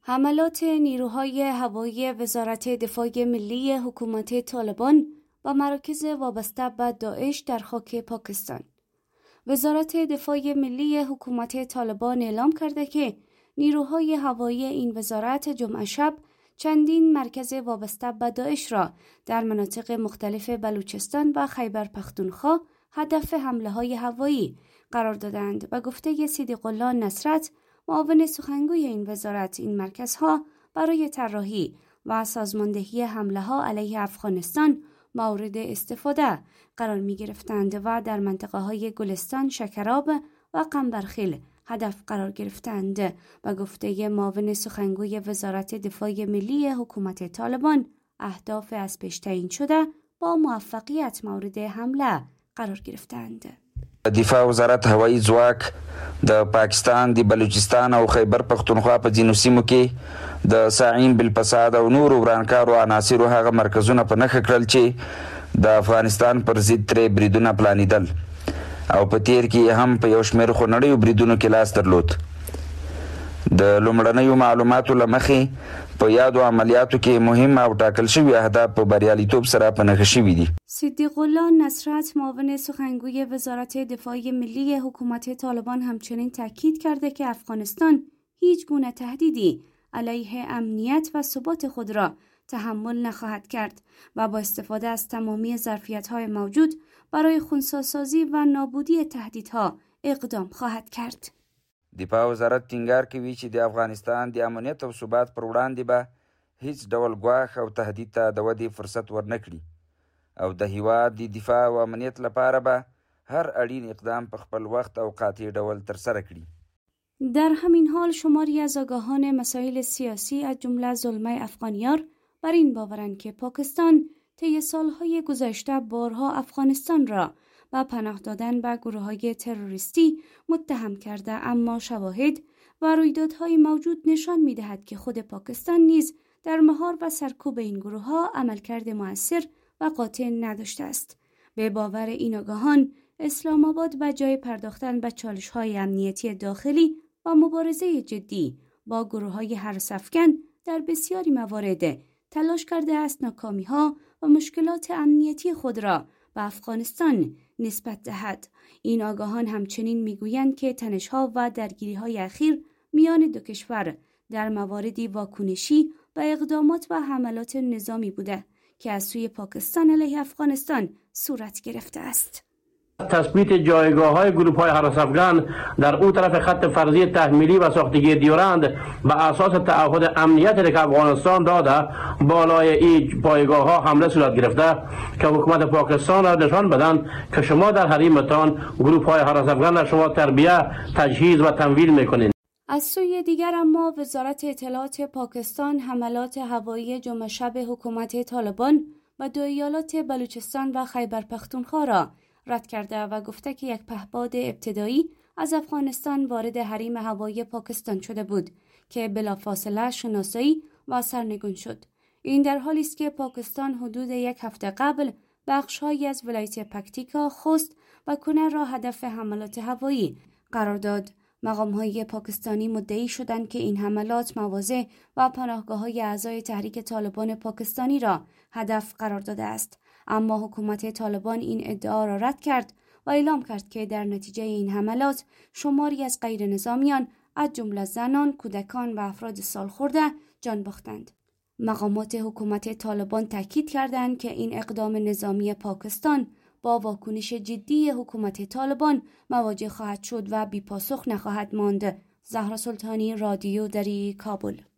حملات نیروهای هوایی وزارت دفاع ملی حکومت طالبان و مراکز وابسته به داعش در خاک پاکستان. وزارت دفاع ملی حکومت طالبان اعلام کرده که نیروهای هوایی این وزارت جمعه شب چندین مرکز وابسته به داعش را در مناطق مختلف بلوچستان و خیبر پختونخوا هدف حمله‌های هوایی قرار دادند و گفته صدیق الله نصرت معاون سخنگوی این وزارت این مرکزها برای طراحی و سازماندهی حمله‌ها علیه افغانستان مورد استفاده قرار می گرفتند و در منطقه های گلستان، شکراب و قنبرخیل هدف قرار گرفتند و گفته معاون سخنگوی وزارت دفاع ملی حکومت طالبان اهداف از پیش تعیین شده با موفقیت مورد حمله قرار گرفتند. دفاع وزارت هوایی ځواک د پاکستان د بلوچستان او خیبر پختونخوا په ځینو سیمو کې د ساعین بالفساد او نور ورانکارو عناصرو هغه مرکزونه په نښه کړل چې د افغانستان پر ضد ترې بریدونه پلانېدل او په تیر کې هم په یو شمېر خونړیو بریدونو کې لاس درلود. د لومړنیو معلوماتو له مخې په یادو عملیاتو کې مهم او ټاکل شوي اهداف په بریالیتوب سره په نښه شوي دي. صدیق الله نصرت معاون سخنگوی وزارت دفاع ملی حکومت طالبان همچنین تاکید کرده که افغانستان هیچ گونه تهدیدی علیه امنیت و ثبات خود را تحمل نخواهد کرد و با استفاده از تمامی ظرفیت‌های موجود برای خنثی‌سازی و نابودی تهدیدها اقدام خواهد کرد. دفاع وزارت ټینګار کوي چې د افغانستان د امنیت او ثبات پر وړاندې به هیڅ ډول ګواښ او تهدید ته د ودې فرصت ورنکړي او د هیواد د دفاع او امنیت لپاره به هر اړین اقدام په خپل وخت او قاطع ډول ترسره کړي. در همین حال شماری از آگاهان مسائل سیاسی از جمله زلمه افغانیار بر این باورند که پاکستان طی سالهای گذشته بارها افغانستان را و پناه دادن به گروه‌های تروریستی متهم کرده، اما شواهد و رویدادهای موجود نشان می‌دهد که خود پاکستان نیز در مهار و سرکوب این گروه‌ها عملکرد مؤثر و قاطع نداشته است. به باور این آگاهان اسلام آباد به جای پرداختن به چالش‌های امنیتی داخلی و مبارزه جدی با گروه‌های هراس‌افکن در بسیاری موارد تلاش کرده است ناکامی‌ها و مشکلات امنیتی خود را به افغانستان نسبت دهد. این آگاهان همچنین میگویند که تنش‌ها و درگیری‌های اخیر میان دو کشور در مواردی واکنشی و اقدامات و حملات نظامی بوده که از سوی پاکستان علیه افغانستان صورت گرفته است. تثبیت جایگاه‌های گروه‌های هراس‌افکن در او طرف خط فرضی تحمیلی و ساختگی دیورند به اساس تعهد امنیت که افغانستان داده بالای این پایگاه‌ها حمله صورت گرفته که حکومت پاکستان را نشان بدن که شما در حریمتان گروه‌های هراس‌افکن را شما تربیه، تجهیز و تمویل می‌کنید. از سوی دیگر اما وزارت اطلاعات پاکستان حملات هوایی جمعه شب حکومت طالبان و دو ایالات بلوچستان و خیبر پختونخوا را رد کرده و گفته که یک پهپاد ابتدایی از افغانستان وارد حریم هوایی پاکستان شده بود که بلافاصله شناسایی و سرنگون شد. این در حالی است که پاکستان حدود یک هفته قبل بخش‌هایی از ولایت پکتیکا، خوست و کنر را هدف حملات هوایی قرار داد. مقام‌های پاکستانی مدعی شدند که این حملات مواضع و پناهگاه‌های اعضای تحریک طالبان پاکستانی را هدف قرار داده است، اما حکومت طالبان این ادعا را رد کرد و اعلام کرد که در نتیجه این حملات شماری از غیر نظامیان از جمله زنان، کودکان و افراد سالخورده جان باختند. مقامات حکومت طالبان تاکید کردند که این اقدام نظامی پاکستان با واکنش جدی حکومت طالبان مواجه خواهد شد و بی‌پاسخ نخواهد ماند. زهرا سلطانی، رادیو دری، کابل.